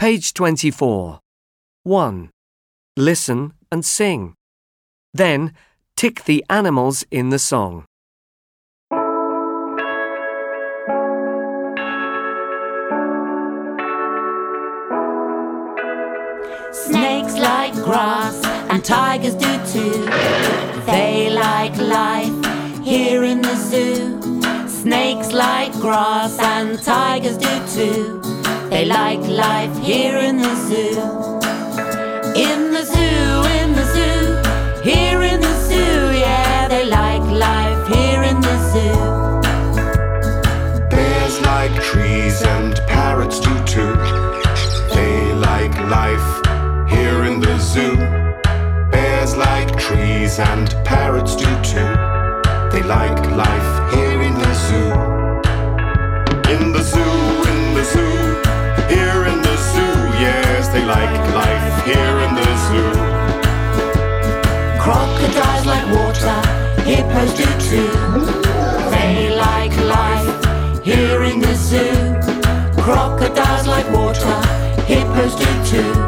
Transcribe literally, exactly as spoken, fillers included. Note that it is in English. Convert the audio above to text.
Page twenty-four. one. Listen and sing. Then, tick the animals in the song. Snakes like grass and tigers do too. They like life here in the zoo. Snakes like grass and tigers do too. They like life here in the zoo. In the zoo, in the zoo, here in the zoo, yeah, they like life here in the zoo. Bears like trees and parrots do too. They like life here in the zoo. Bears like trees and parrots do too. They like life here in the zoo. In the zoo, in the zoo, here in the zoo, yes, they like life here in the zoo. Crocodiles like water, hippos do too. They like life here in the zoo. Crocodiles like water, hippos do too.